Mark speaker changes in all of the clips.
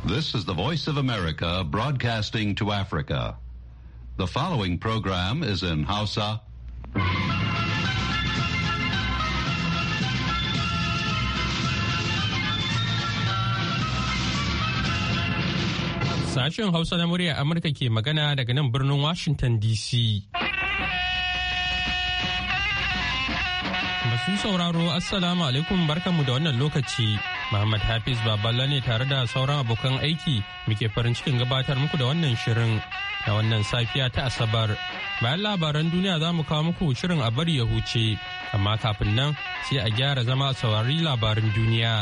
Speaker 1: This is the Voice of America broadcasting to Africa. The following program is in Hausa.
Speaker 2: Sashen Hausa na murya Amurka ke magana daga nan birnin Washington DC. Masu sauraro, Assalamu alaikum, barkanmu da wannan lokaci. Muhammad Hafiz Baballa ne tare da sauran abokan aiki muke farin cikin gabatar muku da wannan shirin da wannan safiya ta Asabar. Bayan labaran duniya za mu kawo muku shirin a bari ya huce, amma kafin nan sai a gyara zama a saurari labaran duniya.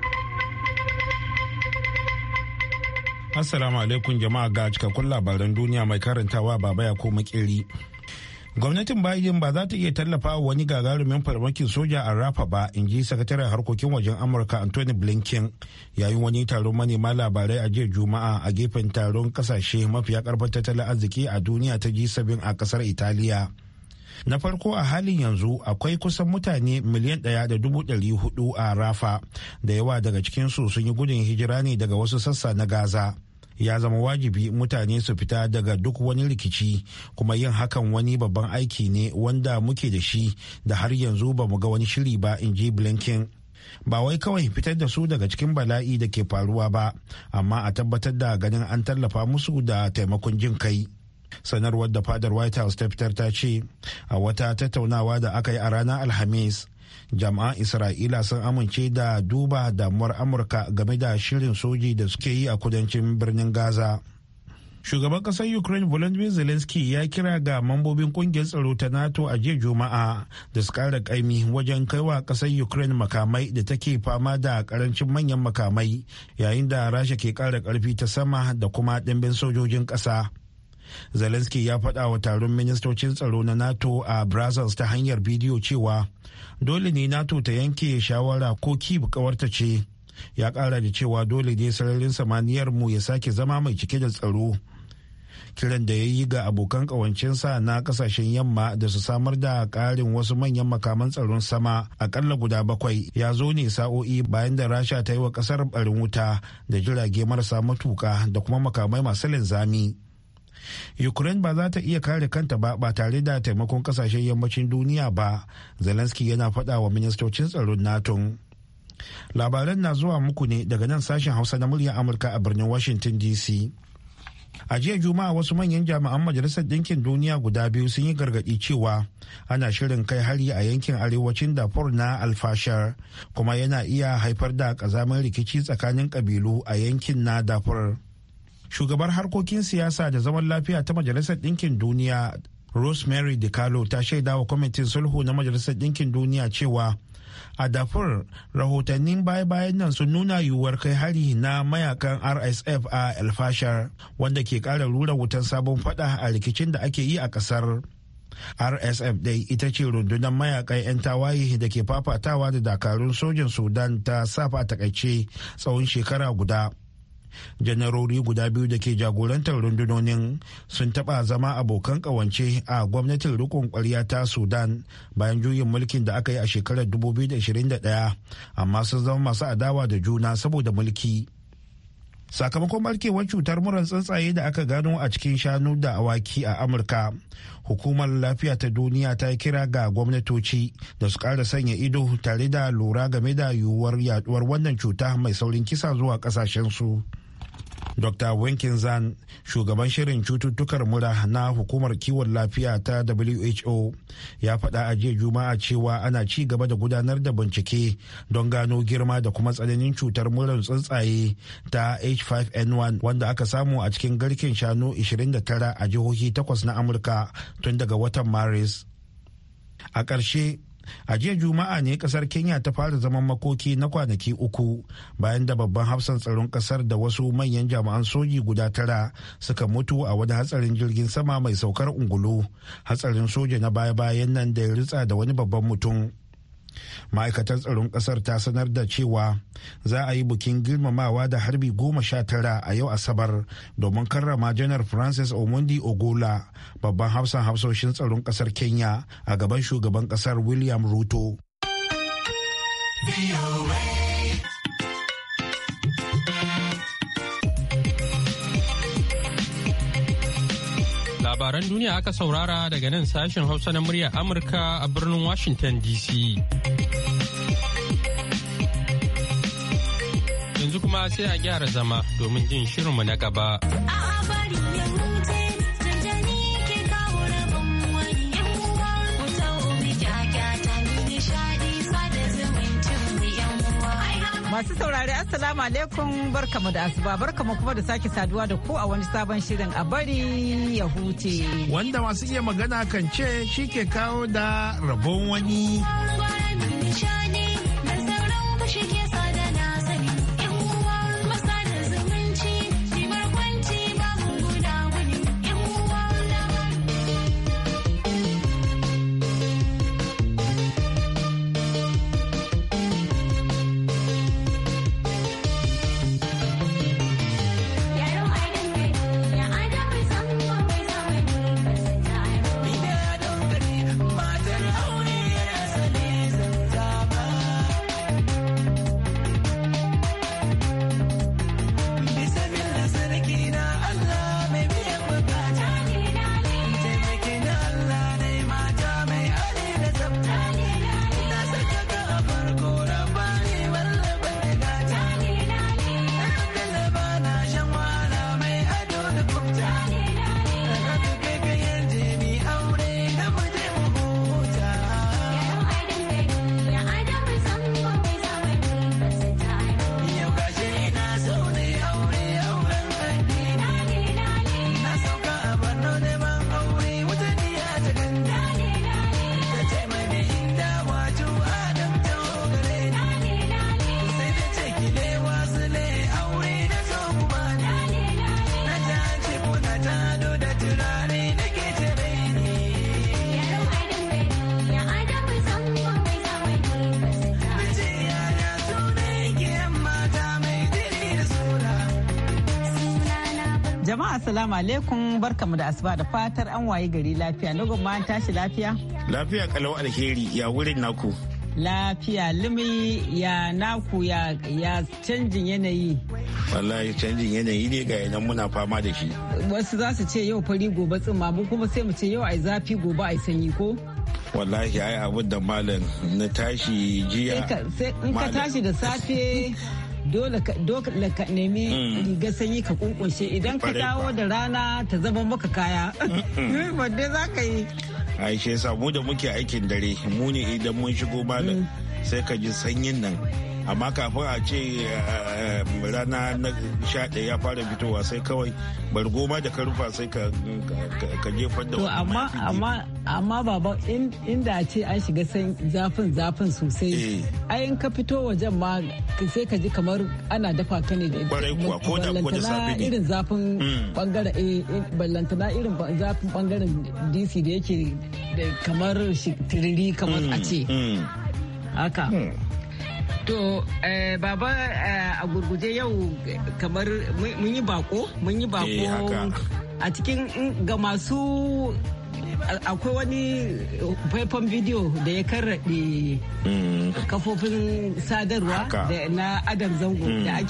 Speaker 3: Assalamu alaikum jama'a, ga cikakkun labaran duniya mai karantawa Baba ya ko Makeri. Gwamnatin Biden ba za ta iya tallafa wa wani gagarumin farmakin soja a Rafa ba, in ji sakataren harkokin wajen Amurka Anthony Blinken yayin wani taron manema labarai a jiya Juma'a a gefen taron kasashe mafiya karfin tattalin arziki a duniya ta G7 a kasar Italiya. Na farko, a halin yanzu akwai kusan mutane miliyan 1.400 a Rafa, da yawa daga cikinsu sun yi gudun hijira ne daga wasu sassa na Gaza. Ya zama wajibi mutane su fita daga duk wani rikici, kuma yin hakan wani babban aiki ne wanda muke da shi da har yanzu ba mu ga wani shiri ba, in ji Blinken. Ba wai kawai fitar da su daga cikin bala'i da ke faruwa ba, amma a tabbatar da ganin an tallafa musu da taimakon jin kai. Sanarwar da fadar White House ta fitar ta ce a wata tattaunawa da aka yi a ranar Alhamis, jami'an Isra'ila sun amince da duba damuwar Amurka game da shirin soji da suke yi a kudancin birnin Gaza. Shugaban ƙasar Ukraine Volodymyr Zelensky ya kira ga mambobin kungiyar tsaro ta NATO a jiya Juma'a da su ƙara ƙaimi wajen kaiwa ƙasar Ukraine makamai da take fama da ƙarancin manyan makamai, yayin da Rasha ke ƙara ƙarfi ta sama da kuma ɗimbin sojojin ƙasa. Zelensky ya faɗa wa taron ministocin tsaro na NATO a Brussels ta hanyar bidiyo cewa dole ne NATO ta yanke shawara ko Kyiv kawarta ce. Ya ƙara da cewa dole ne sararin samaniyar mu ya sake zama mai cike da tsaro. Kiran da ya yi ga abokan ƙawancinsa na ƙasashen yamma da su samar da ƙarin wasu manyan makaman tsaron sama akalla guda 7 ya zo ne sa'o'i bayan da Rasha ta yi wa ƙasar barin wuta da jirage marasa matuƙa da kuma makamai masu linzami. Ukraine ba za ta iya kare kanta ba tare da taimakon kasashen yammacin duniya ba, Zelensky yana faɗa wa ministocin tsaron NATO. Labaran na zuwa muku ne daga nan sashen Hausa na muryar Amurka a birnin Washington DC. A jiya Juma'a wasu manyan jami'an Majalisar Ɗinkin Duniya guda biyu sun yi gargaɗi cewa ana shirin kai hari a yankin arewacin Darfur na Alfashar, kuma yana iya haifar da ƙazamin rikici tsakanin ƙabilu a yankin na Darfur. Shugabar harkokin siyasa da zaman lafiya ta Majalisar Ɗinkin Duniya Rosemary DiCarlo ta shaida wa kwamitin sulhu na Majalisar Ɗinkin Duniya cewa a Darfur rahotannin baya-bayan nan sun nuna yiwuwar kai hari na mayakan RSF a El Fasher, wanda ke ƙara rura wutan sabon fada a rikicin da ake yi a ƙasar. RSF dai ita ce rundunar mayakan 'yan tawaye da ke fafatawa da dakarun sojin Sudan ta safa takaice tsawon shekara guda. Janarori guda biyu da ke jagorantar rundunonin sun taɓa zama abokan ƙawance a gwamnatin rikon ƙwarya ta Sudan bayan juyin mulkin da aka yi a shekarar 2021, amma sun zama masu adawa da juna saboda mulki. Sakamakon barkewar cutar murar tsuntsaye da aka gano a cikin shanu da awaki a Amurka, hukumar lafiya ta duniya ta kira ga gwamnatoci da su ƙara sanya ido tare da lura game da yiwuwar yaduwar wannan cuta mai saurin kisa zuwa ƙasashensu. Dr. Wenkinzan, shugaban shirin cututtukar mura na hukumar kiwon lafiya ta WHO, ya faɗa a jiya Juma'a cewa ana ci gaba da gudanar da bincike don gano girma da kuma tsananin cutar murar tsuntsaye ta H5N1 wanda aka samu a cikin garken shanu 29 a jihohi 8 na Amurka tun daga watan Maris. A ƙarshe, a jiya Juma'a ne kasar Kenya ta fara zaman makoki na kwanaki 3 bayan da babban hafsan tsaron kasar da wasu manyan jami'an soji guda 9 suka mutu a wani hatsarin jirgin sama mai saukar ungulu, hatsarin soja na baya-bayan nan da ya ritsa da wani babban mutum. Ma'aikatar tsaron kasar ta sanar da cewa za a yi bikin girmamawa da harbi 19 a yau Asabar domin karrama janar Francis Omondi Ogola, babban hafsan hafsoshin tsaron kasar Kenya, a gaban shugaban kasar William Ruto.
Speaker 2: Labaran duniya aka saurara daga nan sashen Hausa na muryar Amurka a birnin Washington DC. Yanzu kuma sai a gyara zama domin jin shirinmu na gaba.
Speaker 4: Masu saurari Assalamu alaikum barkamu da asuba barkamu kuma da sake saduwa da ku a wani sabon shirin a bari ya huce.
Speaker 3: Wanda masu iya magana kan ce shi ke kawo da rabon wani.
Speaker 4: Jama'a assalamu alaikum barkamu da asuba da fatar an waye gari lafiya. Na gwamma an tashi lafiya?
Speaker 3: Lafiya kalau alheri ya wurin naku.
Speaker 4: Lafiya limi ya naku ya canjin yanayi.
Speaker 3: Wallahi canjin yanayi ne ga yanan muna fama da shi.
Speaker 4: Wasu za su ce yau fari gobe tsimma mu kuma sai mu ce yau ai zafi gobe ai sanyi ko?
Speaker 3: Wallahi ai abin da malam na tashi jiya.
Speaker 4: In ka tashi da safe dole ka nemi riga sanyi ka kunkunshe idan ka dawo da rana ta zama maka kaya. Wadda za ka yi.
Speaker 3: Aisha samu da muke aikin dare mu ne idan mun shigo malam sai ka ji sanyin nan. Amma kafin a ce rana na 11 ya fara fitowa sai kawai bargoma da karufa sai ka jefar da
Speaker 4: wani amma baba inda a ce an shiga zafin sosai ayin ka fito wajen ma sai ka ji kamar ana dafa ka ne da ballantana irin zafin bangaren ballantana irin zafin bangaren DC da yake kamar tiriri kamar a ce haka. To, baba a gurguje yau kamar mun yi bako a cikin ga masu akwai wani faifan bidiyo da ya karraɗe kafofin sadarwa na Adam Zango da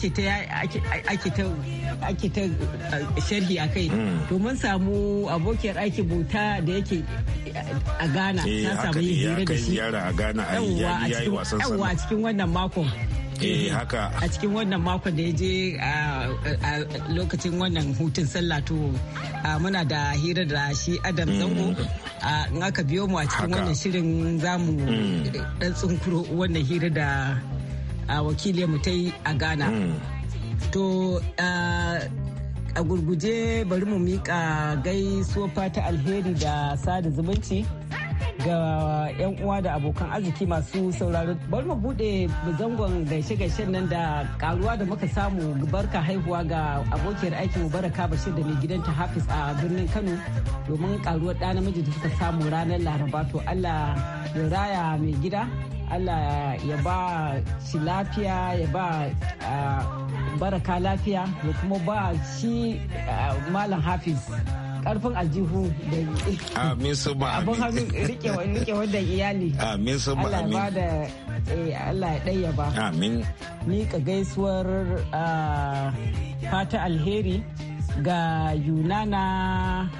Speaker 4: ake ta sharhi a kai domin samu abokiyar aikin bauta da yake a Ghana ta samu yin hira da shi yawwa a cikin wannan makon.
Speaker 3: Haka.
Speaker 4: A cikin wannan makon da ya je a lokacin wannan hutun sallah to muna da hira da shi Adam Zango in aka biyo mu a cikin wannan shirin zamu dan tsunkuro wannan hira da wakiliyar mu ta yi a Ghana. To a gurguje bari mu mika gaisuwa fata alheri da sada zumunci ga 'yan uwa da abokan arziki masu sauraro. Bari mu bude zangon gaishe-gaishen nan da karuwa da muka samu barka haihuwa ga abokiyar aikin Baraka Bashir da mai gidanta Hafiz a birnin Kano domin karuwar ɗa namiji da suka samu ranar Laraba. To Allah ya raya mai gida, Allah ya ba shi lafiya, ya ba Baraka lafiya, ya kuma ba shi Malam Hafiz karfin aljihu da
Speaker 3: amin su ba
Speaker 4: abin hannu rike wannan iyali
Speaker 3: amin su ba amin
Speaker 4: Allah ya ɗaya ba
Speaker 3: amin.
Speaker 4: Ni ka gaisuwar fata alheri ga Yunana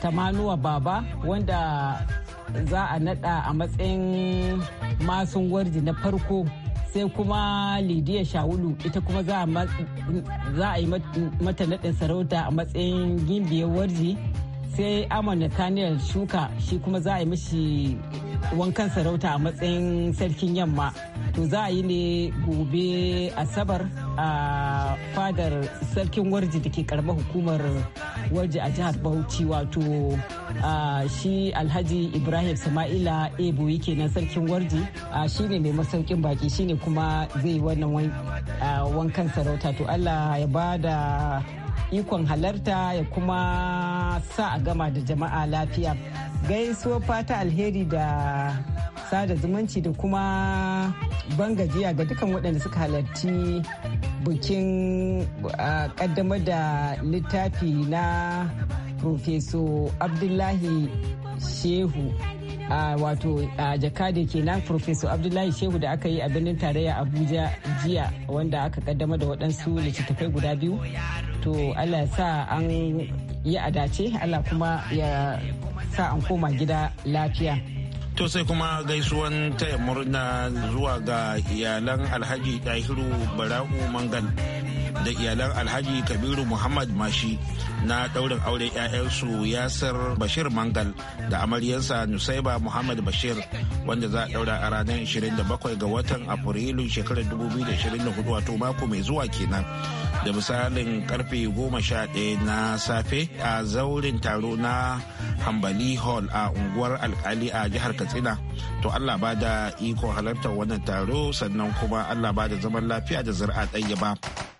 Speaker 4: Tamanuwa Baba wanda za a nada a matsayin masun warji na farko, sai kuma Lidiya Shawulu ita kuma za a yi mata naɗin sarauta a matsayin gimbiyar warji, sai Amon Nathaniel Shuka shi kuma za a yi mishi wankan sarauta a matsayin sarkin yamma. To za a yi ne gobe Asabar a fadar sarkin warji da ke karamar hukumar warji a jihar Bauchi, wato shi Alhaji Ibrahim Sama'ila Eboyi kenan sarkin warji, shi ne mai masaukin baki, shi ne kuma zai yi wannan wankan sarauta. To Allah ya ba da ikon halarta ya kuma sa a gama da jama'a lafiya. Gaisuwa fata alheri da sada zumunci da kuma bangajiya ga dukan waɗanda suka halarci bikin kaddamar da littafi na Profeso Abdullahi Shehu, wato jakade kenan Profeso Abdullahi Shehu da aka yi a birnin tarayya Abuja jiya, wanda aka kaddamar da waɗansu littattafai guda biyu. To Allah ya sa an yi adace, Allah kuma ya sa an koma gida lafiya.
Speaker 3: To sai kuma gaisuwan taya murna zuwa ga iyalan Alhaji Dahiru Bara'u Mangal da iyalan Alhaji Kabiru Muhammad Mashi na daurin auren 'ya'yansu Yasir Bashir Mangal da amaryarsa Nusaiba Muhammad Bashir, wanda za a daura a ranar 27 ga watan Afrilu shekarar 2024, wato mako mai zuwa kenan, da misalin karfe 11 na safe a zaurin taro na Hambali Hall a unguwar Alkali a jihar Katsina. To Allah ba da iko halartar wannan taro, sannan kuma Allah ba da zaman lafiya da zuri'a ɗayyaba.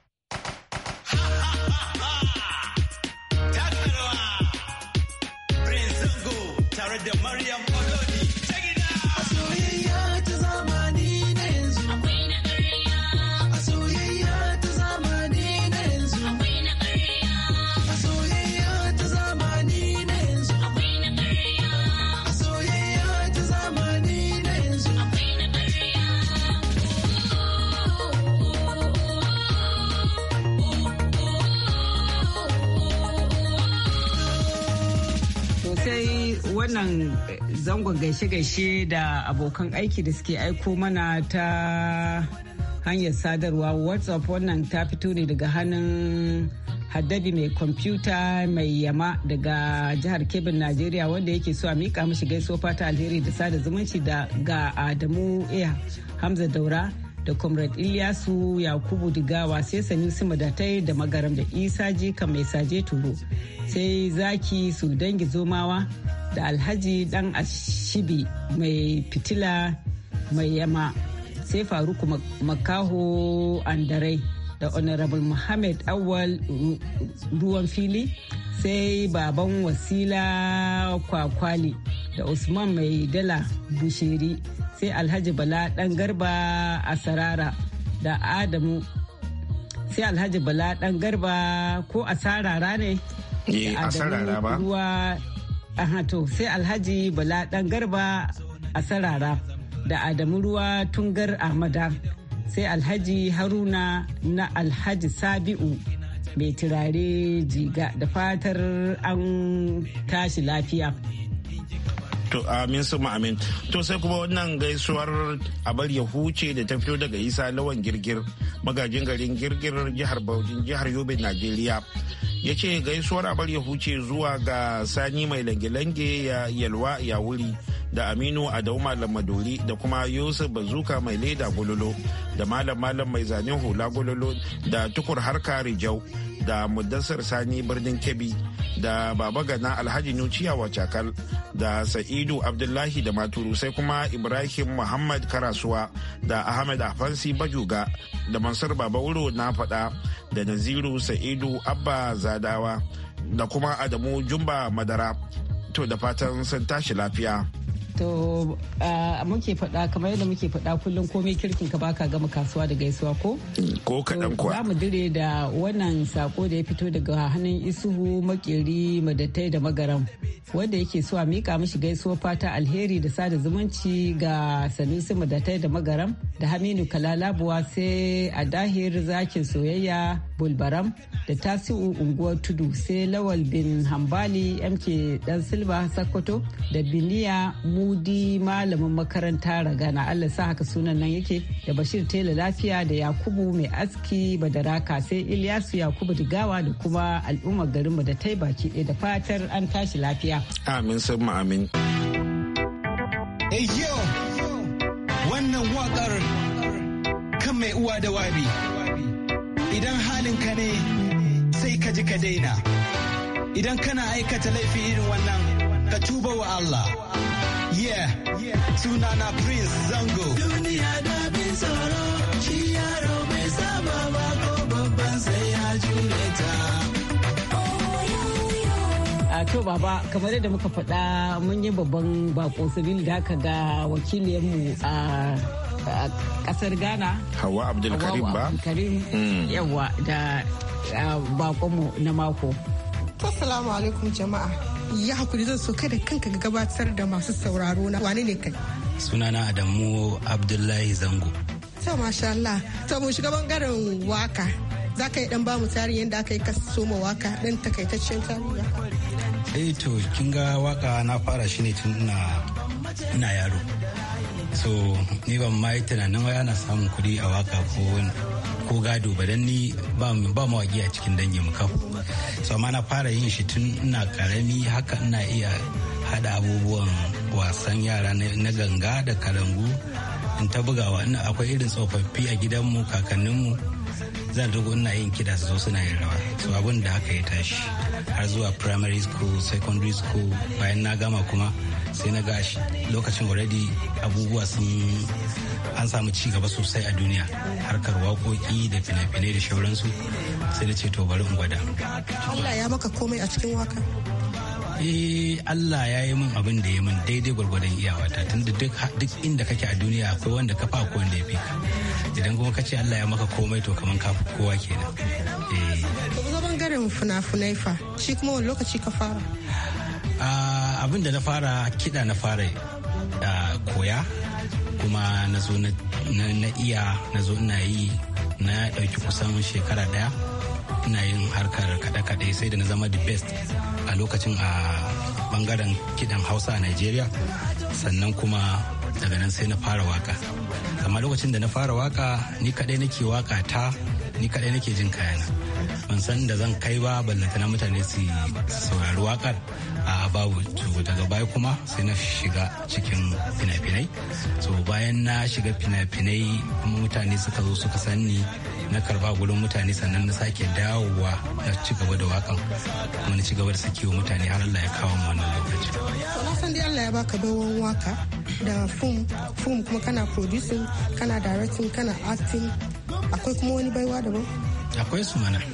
Speaker 4: Wannan zangon gaishe-gaishe da abokan aiki da suke aiko mana ta hanyar sadarwa WhatsApp, wannan ta fito ne daga hannun Haddabi mai kwamfuta mai yama daga jihar Kebbin, Najeriya, wanda yake so a mika mishi gaisuwa fata alheri da sada zumunci ga Adamu Hamza Daura da Comrade Ilyasu Yakubu Digawa, sai Sanusi Madatai da Magaram da Isa Jika mai saje Turo, sai Zaki su dangi Zomawa da Alhaji Dan Ashibi mai fitila mai yama, sai Faruku Makaho Andarai da Honorable Muhammad Awal Ruwan Fili, sai Baban Wasila Kwakwali da Usman Mai Dala Bushiri, sai Alhaji Bala Dan Garba a Sarara da Adamu, sai Alhaji Bala Dan Garba ko a Sarara ne?
Speaker 3: A Sarara ba.
Speaker 4: Ruwa to sai Alhaji Bala Dan Garba a Sarara da Adamu Ruwa Tungar Ahmada, sai Alhaji Haruna na Alhaji Sabi'u mai turare Jiga, da fatar an tashi lafiya.
Speaker 3: To amin su amin. To sai kuma wannan gaisuwar abar ya huce da ta fito daga Isa Lawan Girgir, magajin garin Girgir, jihar Bauchi, jihar Yobe, Najeriya. Ya ce gaisuwar abar ya huce zuwa ga Sani mai lange-lange ya Yalwa ya wuri da Aminu Adau Malam Maduri da kuma Yusuf Bazuka mai leda gololo da Malam mai zanen hula gololo da Tukur Harka Rijau da Muddassar Sani birnin Kebbi da Baba Gana Alhaji Nuciya Wacakal da Sa'idu Abdullahi da Maturu, sai kuma Ibrahim Muhammad Karasuwa da Ahmed Afansi Bajuga da Mansur Baba Wuro na faɗa da Naziru Sa'idu Abba Zadawa da kuma Adamu Jumba Madara. To da fatan sun tashi lafiya.
Speaker 4: To muke faɗa kamar yadda muke faɗa kullum komai kirkin ka baka gama kasuwa da gaisuwa ko?
Speaker 3: Ko kaɗan kuwa.
Speaker 4: Za mu dire da wannan sako da ya fito daga hannun Isuhu Makeri Madatai da Magaram, wanda yake so a mika mishi gaisuwa fata alheri da sada zumunci ga Sanusi Madatai da Magaram da Haminu Kalalabuwa, sai a Dahir Zakin Soyayya bulbaram da tasi'u unguwar tudu, sai lawal bin hambali mk dan silba sakkwato da biniya mudi malamin makaranta ragana, Allah sa haka sunan nan yake, da bashir tela lafiya da yakubu mai aski badaraka, sai ilyasu yakubu digawa da kuma al'ummar garinmu da tai baki ɗaya, da fatar an tashi lafiya.
Speaker 3: Amin sun amin.
Speaker 5: Hey yo, wannan waƙar kan mai uwa da wabi. Idan halin ka ne sai ka ji ka daina. Idan kana aikata laifi irin wannan ka tuba wa Allah. Yeah, sunana Prince Zango. Duniya da bin tsoro, shi yaro bai saba ba ko babban sai ya jure ta.
Speaker 4: To baba, kamar yadda muka faɗa mun yi babban bako sabili da haka ga wakiliyarmu a ƙasar Ghana.
Speaker 3: Hawa Abdulkarim ba?
Speaker 4: Yawa da bakonmu na mako.
Speaker 6: Assalamu alaikum jama'a. Ya hakuri zan so kai da kanka ga gabatar da masu sauraro na wani ne kai?
Speaker 5: Sunana Adamu Abdullahi Zango.
Speaker 6: To masha Allah. To mun shiga bangaren waka. Za ka yi dan ba mu tarihin yadda aka yi ka soma waka dan takaitaccen tarihi.
Speaker 5: To kin ga waka na fara shi ne tun ina yaro. So ni ban ma yi tunanin wai ana samun kuɗi a waka ko gado ba, dan ni ba mawaki a cikin dangin mu kafu. So amma na fara yin shi tun ina karami, haka ina iya hada abubuwan wasan yara na ganga da kalangu in ta bugawa. Akwai irin tsofaffi a gidanmu kakanninmu, zan dogo ina yin kiɗa su zo suna yin rawa. So abin da haka ya tashi har zuwa primary school, secondary school. Bayan na gama kuma sai na ga lokacin already abubuwa an samu ci gaba sosai a duniya, harkar waƙoƙi da fina-finai da shauransu, sai na ce to bari in gwada.
Speaker 6: Allah ya maka komai a cikin waka?
Speaker 5: Allah ya yi min abin da ya min daidai gwargwadon iyawata, tunda duk inda kake a duniya akwai wanda ka fa ko wanda ya fi ka. Idan kuma ka ce Allah ya maka komai to kaman ka fi kowa kenan.
Speaker 6: Kuma bangaren fina-finai fa, shi kuma wani lokaci ka fara?
Speaker 5: Abin da na fara kiɗa na fara koya, kuma na zo na iya na zo ina yi, na ɗauki kusan shekara ɗaya ina yin harkar kaɗe-kaɗe, sai da na zama the best a lokacin a bangaren kiɗan Hausa a Nigeria. Sannan kuma daga nan sai na fara waka, amma lokacin da na fara waka ni kaɗai nake waka ta, ni kaɗai nake jin kayana, ban san da zan kai ba ballantana mutane su saurari wakar a babu. Daga baya kuma sai na shiga cikin fina-finai. So bayan na shiga fina-finai mutane suka zo suka sanni, na karba gurin mutane, sannan na sake dawowa na ci gaba da wakan, kuma na ci gaba da sakewa mutane har Allah ya kawo mu wannan lokaci.
Speaker 6: Na san dai Allah ya baka bawon waka da film kuma kana producing, kana directing, kana acting. Akwai kuma wani baiwa daban?
Speaker 5: Akwai su mana.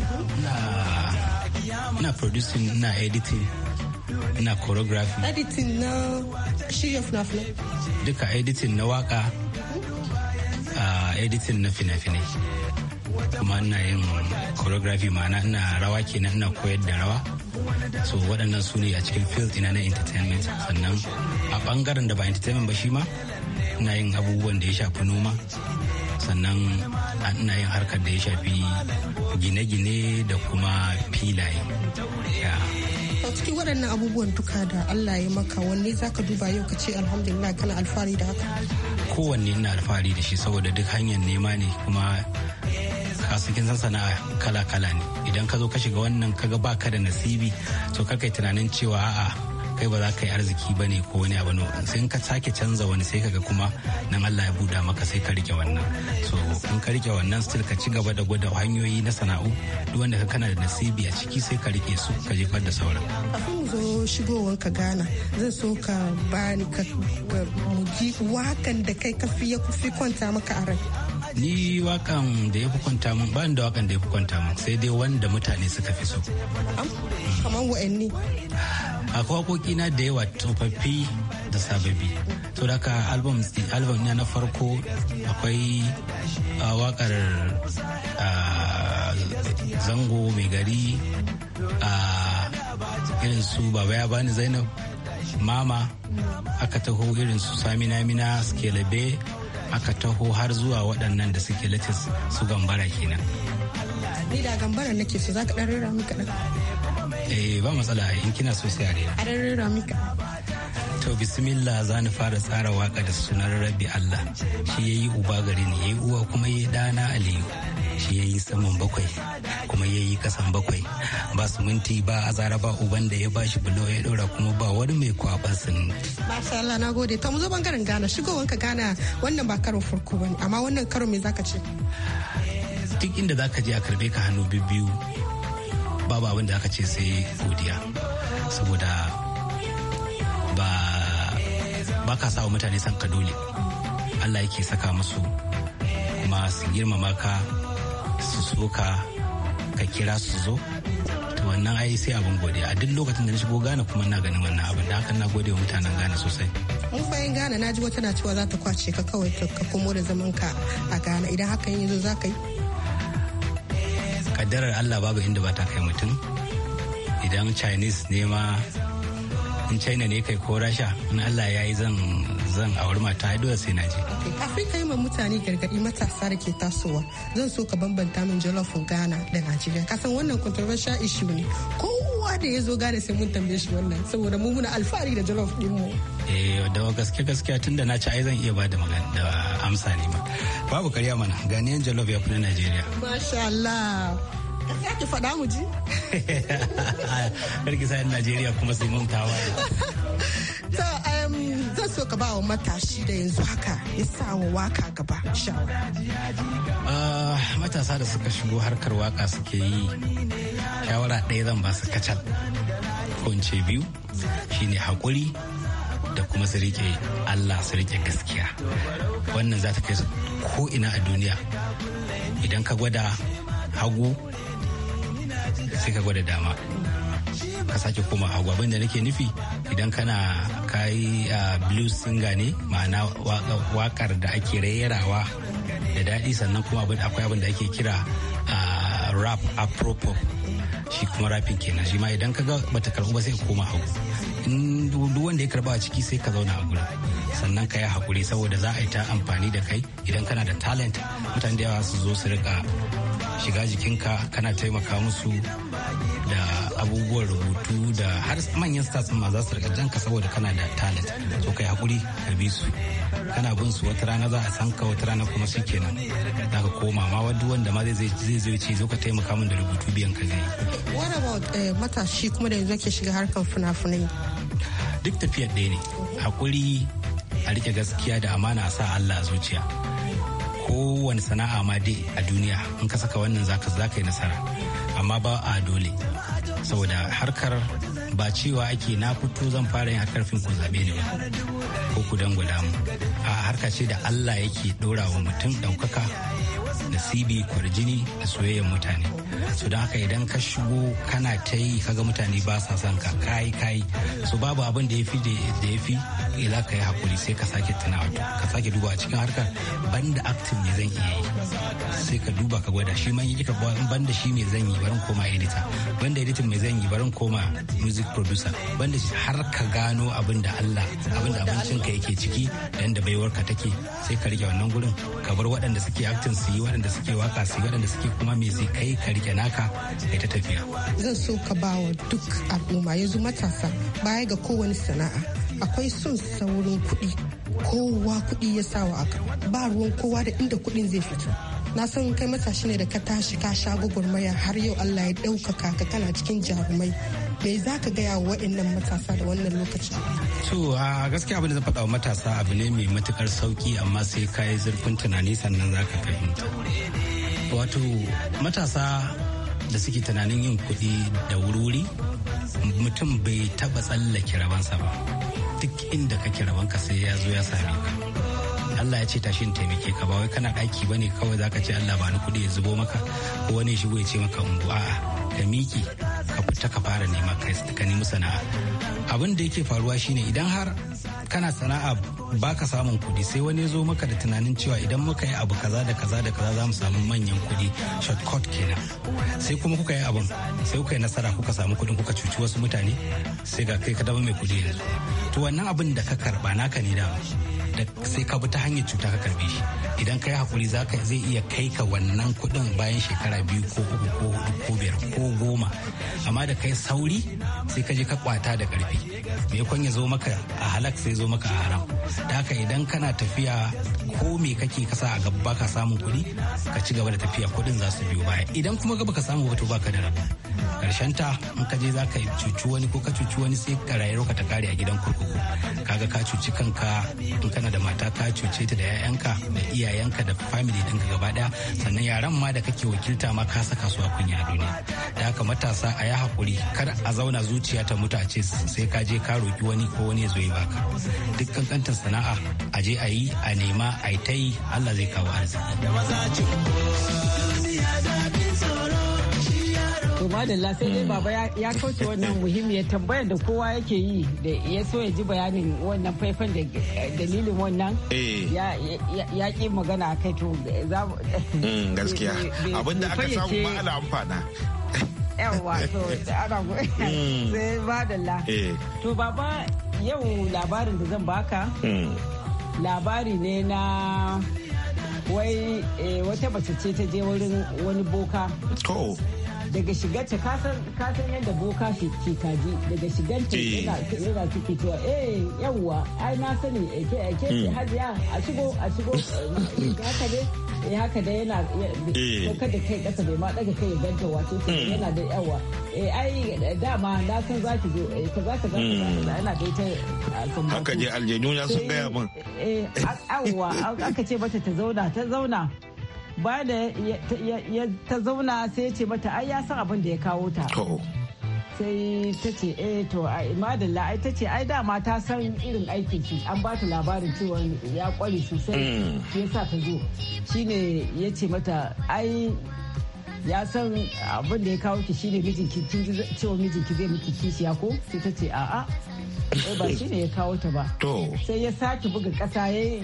Speaker 5: Ina producing, ina editing, ina choreography.
Speaker 6: Editing na shirya fina-finai?
Speaker 5: Duka editing na waka, editing na fina-finai. Kuma ina yin choreography, ma'ana ina rawa kenan, ina koyar da rawa. So waɗannan su ne a cikin field ina na entertainment. Sannan a ɓangaren da ba entertainment ba shi ma ina yin abubuwan da ya shafi noma. Sannan ina yin harkar da ya shafi gine-gine da kuma filaye.
Speaker 6: A cikin waɗannan abubuwan duka da Allah ya maka, wanne za ka duba yau ka ce alhamdulillah kana alfahari da haka?
Speaker 5: Kowanne ina alfahari da shi, saboda duk hanyar nema ne, kuma kasukin san sana'a kala-kala ne. Idan ka zo ka shiga wannan kaga baka da nasibi, to kar kai tunanin cewa a'a kai ba za ka yi arziki ba ne ko wani abu. Sai ka sake canza wani, sai kaga kuma nan Allah ya buɗa maka, sai ka rike wannan. So in ka rike wannan still ka ci gaba da gwada hanyoyi na sana'u, duk wanda ka kana da nasibi a ciki sai ka rike su, ka jefar da sauran.
Speaker 6: Kafin mu zo shigowar ka Ghana, zan so ka bani ka muji wakan da kai ya fi kwanta maka a rai.
Speaker 5: Ni wakan da ya fi kwanta min, ba da wakan da ya fi kwanta min, sai dai wanda mutane suka fi so.
Speaker 6: Kamar wa'anni?
Speaker 5: Akwai waƙoƙina da yawa, tsofaffi da sababbi. To da ka album na farko akwai waƙar Zango Mai Gari, irin su Baba Ya Bani Zainab, Mama, aka taho irin su Sami Namina, Skelabe, aka taho har zuwa waɗannan da suke latest su gambara kenan.
Speaker 6: Ni da gambara nake so za ka ɗan rera mika ɗan.
Speaker 5: Ba matsala in kina so sai a rera.
Speaker 6: A ɗan rera mika.
Speaker 5: To bismillah za ni fara tsara waka da sunan Rabbi Allah. Shi yayi uba gare ni, yayi uwa kuma yayi ɗana Aliyu. Shi yayi saman bakwai kuma yayi kasan bakwai. Ba siminti ba azara ba uban da ya bashi bulo ya ɗora kuma ba wani mai kwaban siminti.
Speaker 6: Masha Allah na gode. To mu zo bangaren Ghana. Shigowanka Ghana wannan ba karon farko bane amma wannan karon me zaka ce?
Speaker 5: Duk inda zaka je a karbe ka hannu biyu babu abin da aka ce sai godiya. Saboda ba ka sa wa mutane san ka dole. Allah yake saka musu kuma su girmama ka su so ka kira su zo. To wannan ai sai abin godiya. A duk lokacin da na shigo Ghana kuma na ganin wannan abin da haka na gode wa mutanen Ghana sosai.
Speaker 6: Mun bayan Ghana na ji wata na cewa za ta kwace ka kawai ka komo da zaman ka a Ghana idan hakan yanzu za ka yi.
Speaker 5: Kaddarar Allah babu inda ba ta kai mutum. Idan Chinese ne ma in China ne kai ko Rasha in Allah ya yi zan auri mata dole sai na je.
Speaker 6: Kafin kai ma mutane gargadi matasa da ke tasowa zan so ka bambanta min jollof Ghana da Najeriya. Kasan wannan controversial issue ne. Kowa da ya zo Ghana sai mun tambaye shi wannan saboda mu muna alfahari da jollof din mu.
Speaker 5: Da gaskiya tunda na ci ai zan iya bada magana da amsa ne ma. Babu karya mana Ghanaian jollof ya fi na Najeriya.
Speaker 6: Masha Allah. Ya ki faɗa mu ji?
Speaker 5: Karki sa Najeriya kuma sai mun tawa.
Speaker 6: To zan so ka ba wa matashi da yanzu haka ya sa wa waka gaba shawara.
Speaker 5: Matasa da suka shigo harkar waka suke yi shawara ɗaya zan ba su kacal ko in ce biyu shine haƙuri da kuma su rike Allah su rike gaskiya. Wannan za ta kai su ko ina a duniya. Idan ka gwada hagu sai ka gwada dama ka sake koma hagu. Abinda nake nufi idan kana kayi blues singer ne ma'ana wakar da ake rerawa da daɗi sannan kuma akwai abin da ake kira rap afropop shi kuma rapin kenan shi ma idan ka ga bata karɓu ba sai ka koma hagu. In duk wanda ya karɓa a ciki sai ka zauna a gurin sannan ka yi hakuri saboda za a yi ta amfani da kai idan kana da talent mutane da yawa su zo su rika shiga jikinka kana taimaka musu da abubuwan rubutu da har manyan stars ma za su rika janka saboda kana da talent so kai hakuri ka bi su kana bin su wata rana za a san ka wata rana kuma shi kenan za ka koma ma wanda ma zai ce zo ka taimaka min da rubutu biyan ka zai.
Speaker 6: What about matashi kuma da yanzu ke shiga harkar fina-finai?
Speaker 5: Duk tafiyar ɗaya ne hakuri a rike gaskiya da amana a sa Allah a zuciya. Kowane sana'a ma dai a duniya in ka saka wannan zaka yi nasara amma ba a dole saboda harkar ba cewa ake na fito zan fara yin harkar fim ku zabe ne ba ko ku dangwala mu a harka ce da Allah yake dora wa mutum daukaka nasibi kwarjini da soyayyar mutane so don haka idan ka shigo kana ta yi kaga mutane ba sa son ka kai so babu abin da ya fi za ka yi hakuri sai ka sake tunawa ka sake duba a cikin harkar banda acting ne zan iya yi sai ka duba ka gwada shi man yi ka banda shi me zan yi barin koma editor banda editing me zan yi barin koma music producer banda shi har ka gano abin da abincin ka yake ciki da yanda baiwar ka take sai ka rike wannan gurin ka bar waɗanda suke acting su yi waɗanda suke waka su yi waɗanda suke kuma me zai kai ka rike naka kai ta tafiya.
Speaker 6: Zan so ka ba wa duk al'umma yanzu matasa baya ga kowane sana'a akwai son saurin kuɗi kowa kuɗi ya sawa aka ba ruwan kowa da inda kuɗin zai fito. Na san kai matashi ne da ka tashi ka sha gwagwarmaya har yau Allah ya ɗaukaka ka kana cikin jarumai. Me za ka gaya wa waɗannan matasa da wannan lokaci?
Speaker 5: To a gaskiya abin da zan faɗa wa matasa abu ne mai matukar sauki amma sai ka yi zurfin tunani sannan za ka fahimta. Wato matasa da suke tunanin yin kuɗi da wuri mutum bai taɓa tsallake rabansa ba. Duk inda kake rabanka sai ya zo ya same ka. Allah ya ce tashi in taimake ka ba wai kana ɗaki bane kawai zaka ce Allah ba ni kuɗi ya zubo maka ko wani shigo ya ce maka ungu a'a ka miki ka fita ka fara nema ka nemi sana'a. Abin da yake faruwa shine idan har kana sana'a baka samun kuɗi sai wani ya zo maka da tunanin cewa idan muka yi abu kaza da kaza da kaza za mu samu manyan kuɗi shortcut kenan sai kuma kuka yi abin sai kuka yi nasara kuka samu kuɗin kuka cuci wasu mutane sai ga kai ka dama mai kuɗi yanzu to wannan abin da ka karba naka ne dama da sai ka bi ta hanyar cuta ka karbe shi. Idan ka yi hakuri zai iya kai ka wannan kuɗin bayan shekara 2 ko 3 ko 4 ko 5 ko 10, amma da kai sauri sai ka je ka kwata da karfi, me kwan ya zo maka a halak sai zo maka a haram. Da haka idan kana tafiya ko me kake kasa a gaba ka samun kuɗi, ka ci gaba da tafiya, kuɗin za su biyo baya. Idan kuma gaba ka samu wato baka da rabu, karshen ta in ka je za ka cuci wani ko ka cuci wani sai ka rayuwar ka ta kare a gidan kurkuku. Kaga ka cuci kanka, in kana da mata ka cuce ta da 'ya'yanka da iyayenka da family ɗinka gaba ɗaya, sannan yaran ma da kake wakilta ma ka saka su a kunya a duniya. Da haka matasa a yi hakuri, kar a zauna zuciya ta mutu a ce sai ka je ka roki wani ko wani ya zo ya baka. Duk kankantar sana'a a je a yi, a nema, a yi ta yi, Allah zai kawo arziki.
Speaker 4: To madalla sai dai baba ya kauce wannan muhimmiyar tambayar da kowa yake yi da ya so ya ji bayanin wannan faifan da dalilin wannan ya ƙi magana a kai to
Speaker 3: gaskiya abinda aka samu ma ala amfana.
Speaker 4: Yawwa to ana sai madalla. To baba yau labarin da zan baka labari ne na wai wata mace ce ta je wurin wani boka. Daga shigarta kasan yadda boka ke kaji, daga shigarta yana suke cewa yawwa ai na sani ke hajiya a shigo haka dai haka dai yana saukar da kai kasa bai ma daga kai ya ganta wato yana da yawa ai dama na san za ki zo ka yana da ita
Speaker 3: haka je aljanu na sun gaya min
Speaker 4: yawwa aka ce mata ta zauna ba da ta zauna sai ya ce mata ai ya san abin da ya kawo ta. Sai ta ce to madalla ai ta ce ai dama ta san irin aikin shi, an ba ta labarin cewa ya kware sosai shi yasa ta zo. Shine ya ce mata ai ya san abin da ya kawo ki shine mijinki, kin ji cewa mijinki zai miki kishiya ko? Sai ta ce a'a ba shine ya kawo ta ba. Sai ya sake buga kasa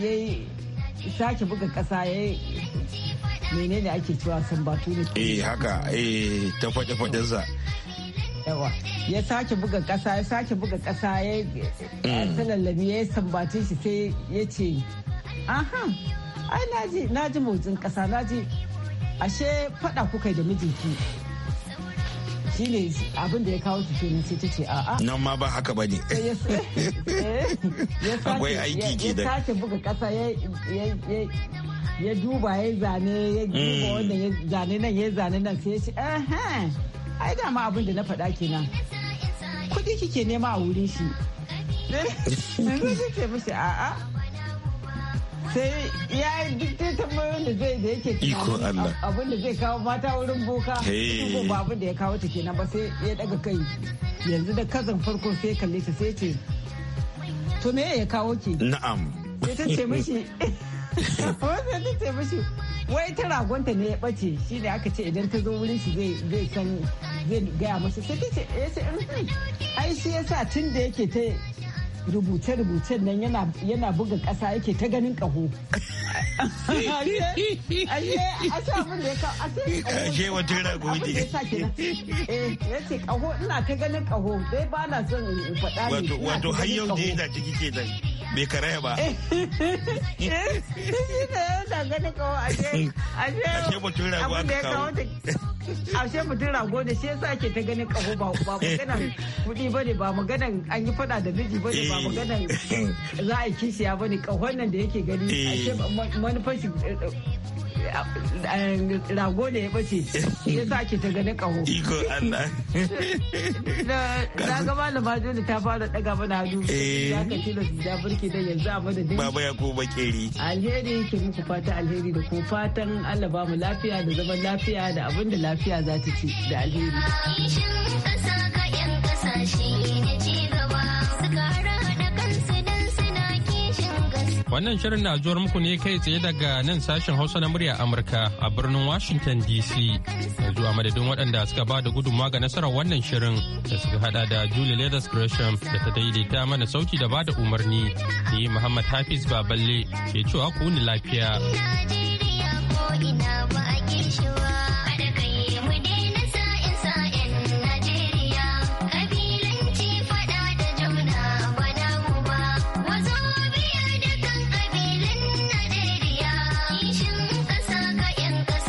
Speaker 4: menene ake cewa sambatu ne
Speaker 3: haka ta faɗe-faɗensa
Speaker 4: yawa ya sake buga ƙasa ya talallabi ya sambatin shi sai ya ce ai na ji motsin ƙasa, na ji ashe faɗa kuka da mijinki shine abin da ya kawo ki kenan. Sai ta ce a'a
Speaker 3: nan ma ba haka bane akwai aiki ke da
Speaker 4: ya sake buga ƙasa ya duba ya zane ya duba wannan ya zane nan ya zane nan sai ya ce ai dama abin da na faɗa kenan, kuɗi kike nema a wurin shi. Sai ce mishi a'a, sai ya yi duk dai tambayoyin da yake tunanin abin da zai kawo mata wurin boka, ko ba abin da ya kawo ta kenan ba. Sai ya daga kai yanzu da kazan farko sai kalle ta sai ce to me ya kawo ki?
Speaker 3: Na'am.
Speaker 4: Sai ta ce mishi wanda ta ce mishi wai ta ragonta ne ya bace, shi ne aka ce idan ta zo wurin shi zai san zai gaya masa. Sai ta ce ai shi yasa tun da yake ta rubuce-rubucen nan yana buga ƙasa yake ta ganin ƙaho.
Speaker 3: Ashe wata rago ne.
Speaker 4: Ya ce ƙaho, ina ta ganin ƙaho, dai ba na son in faɗa ne.
Speaker 3: Wato har yau da yana ciki ke nan. Bai karaya ba.
Speaker 4: Shi ne yana ganin ƙaho, ashe
Speaker 3: mutum rago aka kawo.
Speaker 4: Ashe mutum rago da shi yasa ke ta ganin ƙaho, ba maganan kuɗi ba ne, ba maganan an yi faɗa da miji ba ne, ba maganan za a yi kishiya ba ne. Ƙahon nan da yake gani ashe manufar shi rago ne ya bace, ya sa ke ta ganin ƙaho.
Speaker 3: Iko Allah.
Speaker 4: Na ga malama Juli ta fara daga mana hannu. Ya ka tilasta da burki da yanzu a madadin.
Speaker 3: Baba ya ko bakeri.
Speaker 4: Alheri ke muku fata alheri da ko fatan Allah ba mu lafiya da zaman lafiya da abin da lafiya za ta ci da alheri.
Speaker 2: Wannan shirin na zuwar muku ne kai tsaye daga nan sashen Hausa na murya Amurka a birnin Washington DC. Yanzu a madadin waɗanda suka ba da gudunmawa ga nasarar wannan shirin da suka hada da Julie Leathers Gresham da ta daidaita mana sauti da ba da umarni. Ni Muhammad Hafiz Baballe ke cewa ku ni lafiya.